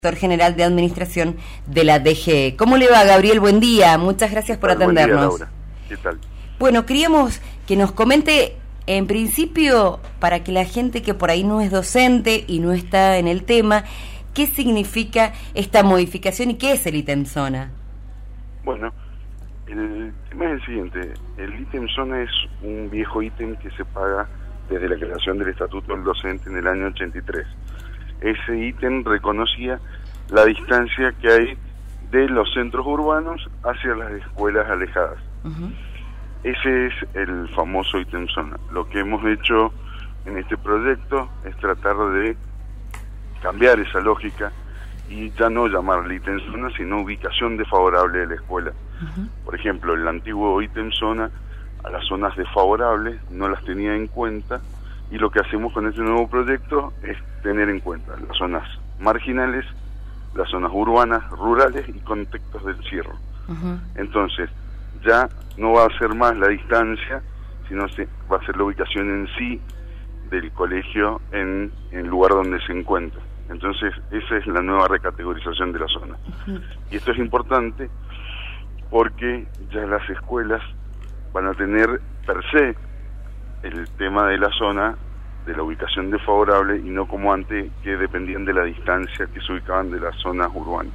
Director General de Administración de la DGE. ¿Cómo le va, Gabriel? Buen día, muchas gracias por atendernos. Buen día, Laura. ¿Qué tal? Bueno, queríamos que nos comente, en principio, para que la gente que por ahí no es docente y no está en el tema, ¿qué significa esta modificación y qué es el ítem zona? Bueno, el tema es el siguiente. El ítem zona es un viejo ítem que se paga desde la creación del Estatuto del Docente en el año 83. Ese ítem reconocía la distancia que hay de los centros urbanos hacia las escuelas alejadas. Ese es el famoso ítem zona. Lo que hemos hecho en este proyecto es tratar de cambiar esa lógica y ya no llamarle ítem zona, sino ubicación desfavorable de la escuela. Por ejemplo, el antiguo ítem zona, a las zonas desfavorables no las tenía en cuenta, y lo que hacemos con este nuevo proyecto es tener en cuenta las zonas marginales, las zonas urbanas, rurales y contextos del cierre. Entonces, ya no va a ser más la distancia, sino va a ser la ubicación en sí del colegio en el lugar donde se encuentra. Entonces, esa es la nueva recategorización de la zona. Y esto es importante porque ya las escuelas van a tener per se el tema de la zona, de la ubicación desfavorable, y no como antes, que dependían de la distancia que se ubicaban de las zonas urbanas.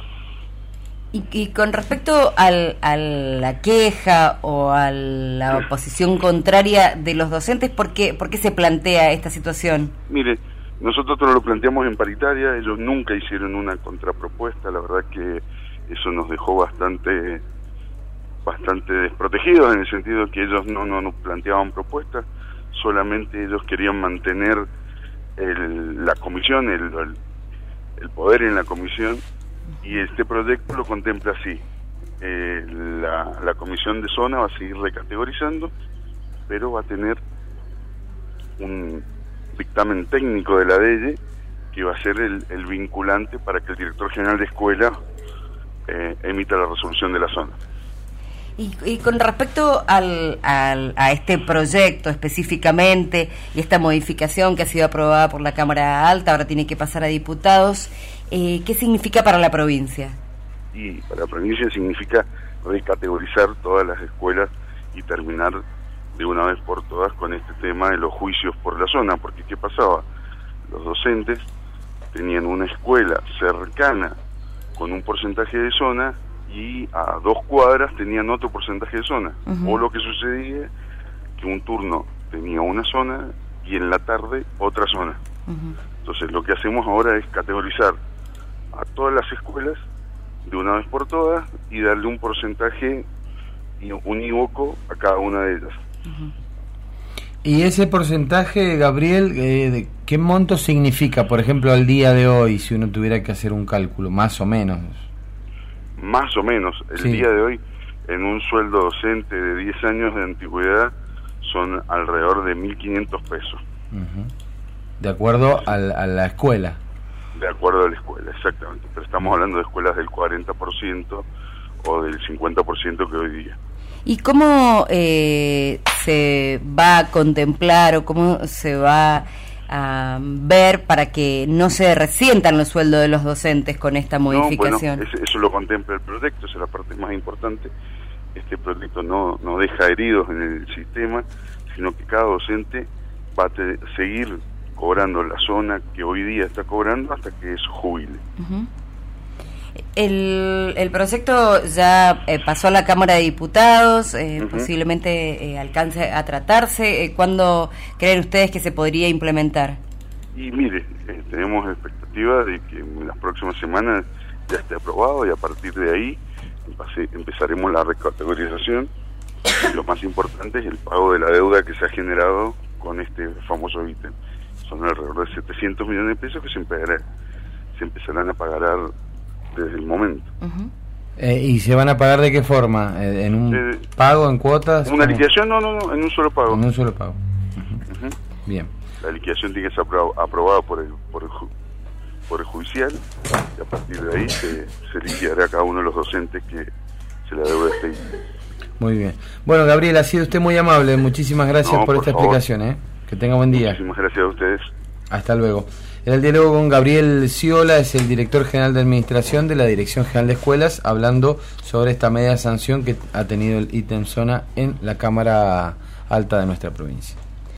Y con respecto a la queja o a la posición contraria de los docentes, ¿por qué se plantea esta situación? Mire, nosotros lo planteamos en paritaria, ellos nunca hicieron una contrapropuesta, la verdad que eso nos dejó bastante desprotegidos, en el sentido que ellos no planteaban propuestas, solamente ellos querían mantener la comisión, el poder en la comisión, y este proyecto lo contempla así. La comisión de zona va a seguir recategorizando, pero va a tener un dictamen técnico de la DGE que va a ser el vinculante para que el director general de escuela emita la resolución de la zona. Y con respecto a este proyecto específicamente y esta modificación que ha sido aprobada por la Cámara Alta, ahora tiene que pasar a diputados, ¿qué significa para la provincia? Y para la provincia significa recategorizar todas las escuelas y terminar de una vez por todas con este tema de los juicios por la zona, porque ¿qué pasaba? Los docentes tenían una escuela cercana con un porcentaje de zona y a 2 cuadras tenían otro porcentaje de zona. O lo que sucedía, que un turno tenía una zona y en la tarde otra zona. Entonces lo que hacemos ahora es categorizar a todas las escuelas de una vez por todas y darle un porcentaje unívoco a cada una de ellas. ¿Y ese porcentaje, Gabriel, de qué monto significa, por ejemplo, al día de hoy, si uno tuviera que hacer un cálculo, más o menos? Más o menos, el día de hoy, en un sueldo docente de 10 años de antigüedad, son alrededor de 1.500 pesos. De acuerdo a la escuela. De acuerdo a la escuela, exactamente. Pero estamos hablando de escuelas del 40% o del 50% que hoy día. ¿Y cómo se va a contemplar o cómo se va a ver para que no se resientan los sueldos de los docentes con esta modificación? Bueno, eso lo contempla el proyecto, esa es la parte más importante. Este proyecto no deja heridos en el sistema, sino que cada docente va a seguir cobrando la zona que hoy día está cobrando hasta que se jubile. El proyecto ya pasó a la Cámara de Diputados, posiblemente alcance a tratarse. ¿Cuándo creen ustedes que se podría implementar? Y mire, tenemos expectativa de que en las próximas semanas ya esté aprobado y a partir de ahí empezaremos la recategorización. Lo más importante es el pago de la deuda que se ha generado con este famoso ítem. Son alrededor de 700 millones de pesos que se empezarán a pagar desde el momento. ¿Y se van a pagar de qué forma? ¿En un pago, en cuotas? ¿Una liquidación? No, en un solo pago. En un solo pago. Bien. La liquidación tiene que ser aprobada por el judicial, y a partir de ahí se liquidará a cada uno de los docentes que se le deuda este ítem. Muy bien. Bueno, Gabriel, ha sido usted muy amable. Muchísimas gracias por esta explicación. Que tenga buen día. Muchísimas gracias a ustedes. Hasta luego. En el diálogo con Gabriel Ciola, es el director general de Administración de la Dirección General de Escuelas, hablando sobre esta media sanción que ha tenido el ítem zona en la Cámara Alta de nuestra provincia.